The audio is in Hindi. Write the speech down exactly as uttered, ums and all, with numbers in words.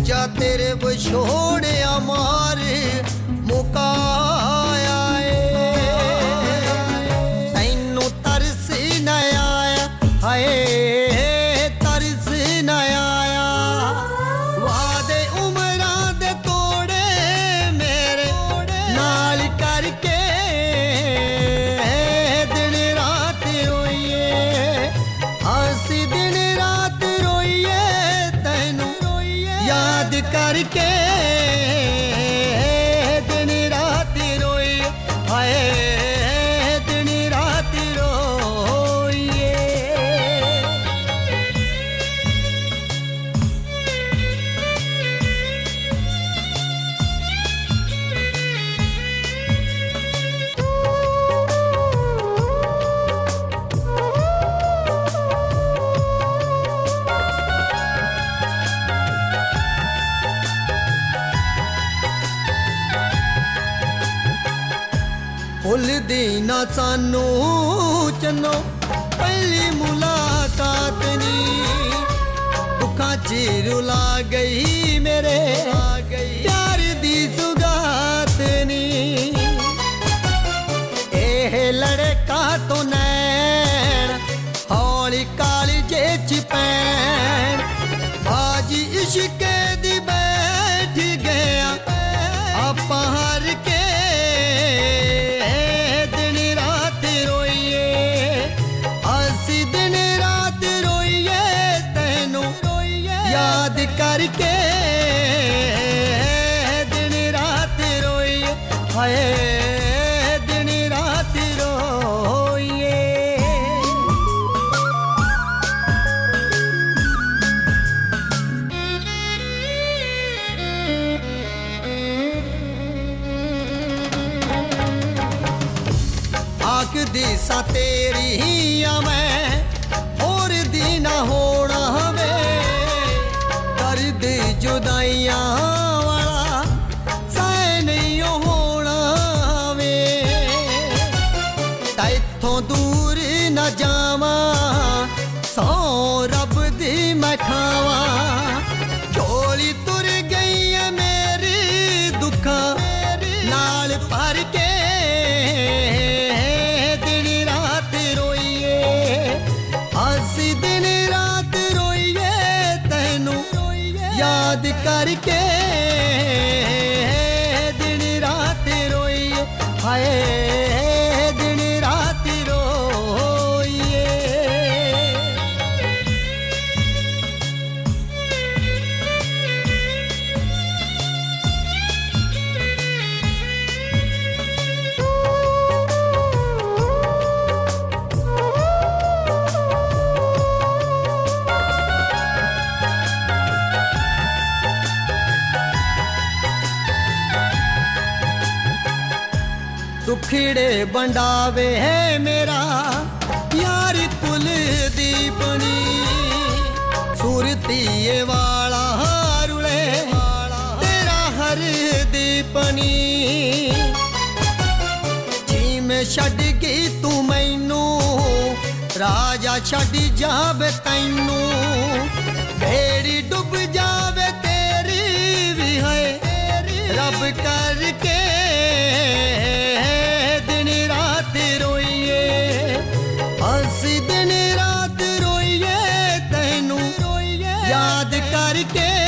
जा तेरे विछोड़े मार मुकाया तैनू तरस न आया हाय तरस न आया वादे उमरां दे तोड़े मेरे नाल करके दिन रात रोइए हंसी दिन रात रोइए तैनू याद करके दिन रात रोइए हाय दिन रात रोइए। भुलदी ना सानू चन्नो पहली मुलाकात नी दुखा च रुला गई मेरे प्यार दी सुगात नी एह लड़का तो नैन हौली काली जे च पैन आज इश्क दी बैठ गया आपा हार के याद करके दिन रात रोइए हाय दिन रात रोइए। आख दी सा तेरी आ मैं होर दी ना होना हवे दर्द जुदाइयां वाला सह नहीं होना वे तैथों दूर न जावा सौ रब दी मैं खावा झोली तुर गई है मेरी दुखा नाल भर के दिन रात रोइए हंसी दिन रात रोइए तैनू याद करके दिन रात रोइए हाय दिन रात रोइए। दुखड़े बंडावे है मेरा यार कुल दीपनी सुरतीए वाला हारुले तेरा हर दीपनी जी में छड़ गई तू मैनू राजा छड़ जावे तैनू बेड़ी डुब जावे तेरी भी है रब करके दिन रात रोइए हंसी दिन रात रोइए तैनू याद करके